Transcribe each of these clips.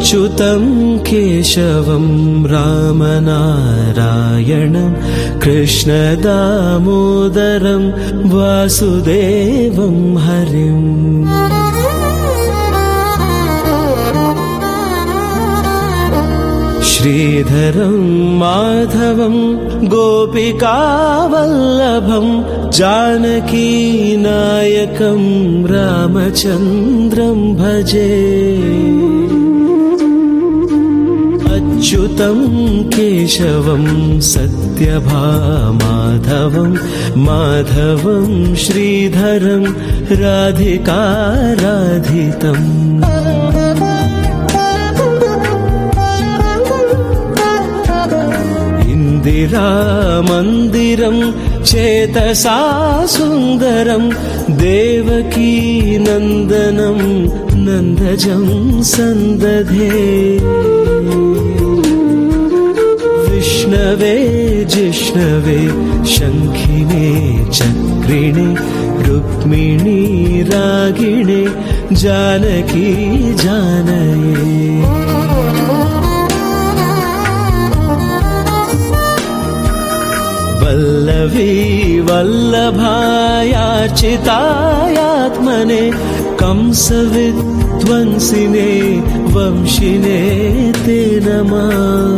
अच्युतं केशवं रामनारायणं कृष्णदामोदरं वासुदेवं हरिम् श्रीधरं माधवं गोपिकावल्लभं जानकीनायकं रामचन्द्रं भजे अच्युतं केशवं सत्यभामाधवं माधवं श्रीधरं राधिकाराधितम् इंदिरामन्दिरं चेतसा सुन्दरं देवकी नन्दनं नन्दजं सन्दधे विष्णवे जिष्णवे शङ्खिने चक्रिणे रुक्मिणी रागिणे जानकी जानये वल्लभी वल्लभायाचितायात्मने कंसविध्वंसिने वंशिने ते नमः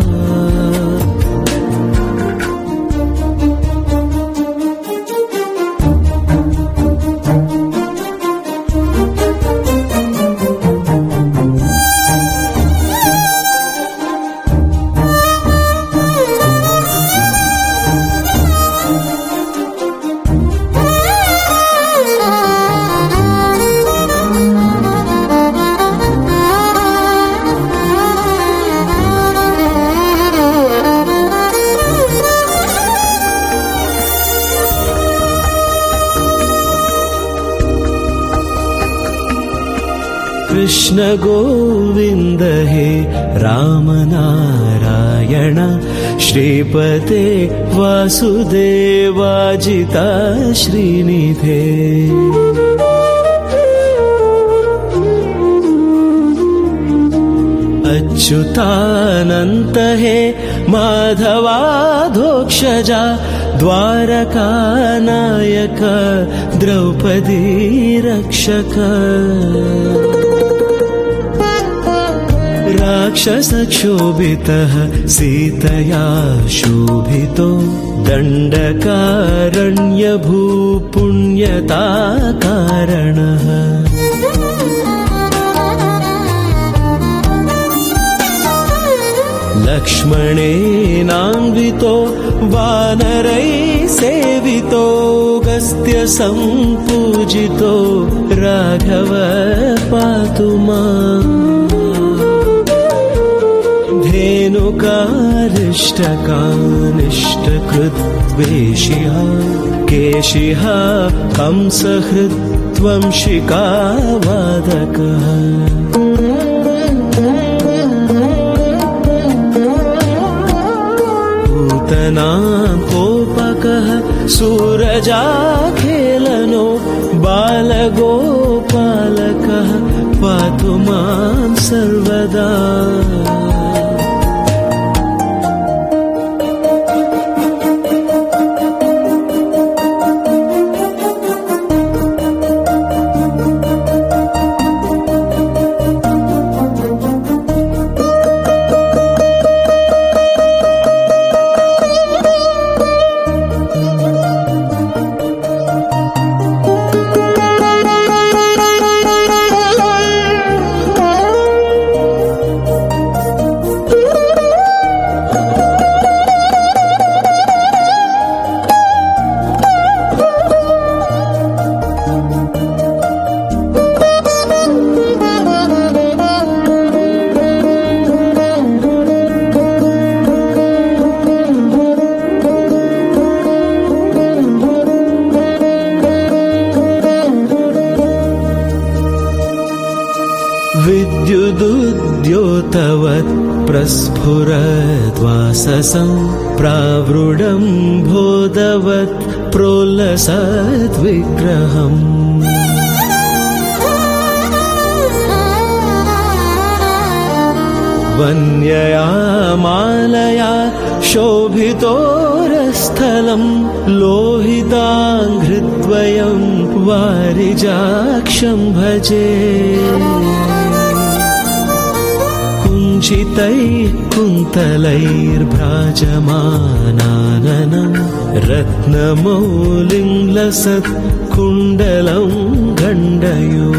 कृष्ण गोविंद हे राम नारायण श्रीपते वासुदेवाजिता श्रीनिधे अच्युतानंत हे माधवाधोक्षजा द्वारका नायक द्रौपदी रक्षक राक्षसक्षोभितः सीतया शोभितो दण्डकारण्यभूपुण्यता कारणः लक्ष्मणेनान्वितो वानरैः सेवितो गस्त्य सम्पूजितो राघव पातु माम् धेनुकारिष्टकानिष्टकृद्वेषिः केशिः कंसहृद्वंशिकावादकः पूतनां कोपकः सूरजाखेलनो बालगोपालकः पातु मां सर्वदा विद्युदुद्योतवत् प्रस्फुरद्वाससं प्रावृढं बोधवत् प्रोल्लसद्विग्रहम् वन्यया मालया शोभितोरस्थलं लोहिताङ्घ्रिद्वयं वारिजाक्षं भजे कुञ्चितैः कुन्तलैर्भ्राजमानाननं रत्नमौलिं लसत् कुण्डलं गण्डयो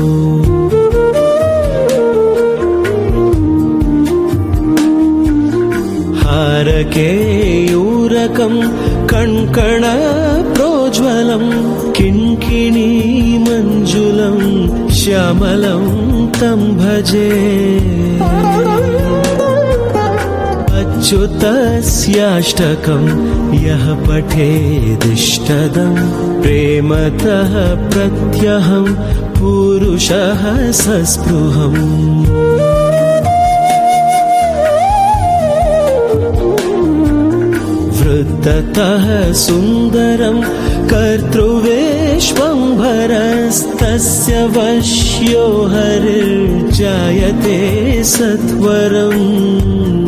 हारकेयूरकं कङ्कणप्रोज्ज्वलं किङ्किणीमञ्जुलं श्यामलं तं भजे अच्युतस्याष्टकं यः पठेदिष्टदं प्रेमतः प्रत्यहं पुरुषः सस्पृहम् वृत्ततः सुन्दरं कर्तृविश्वम्भरस्तस्य वश्यो हरिर्जायते सत्वरम्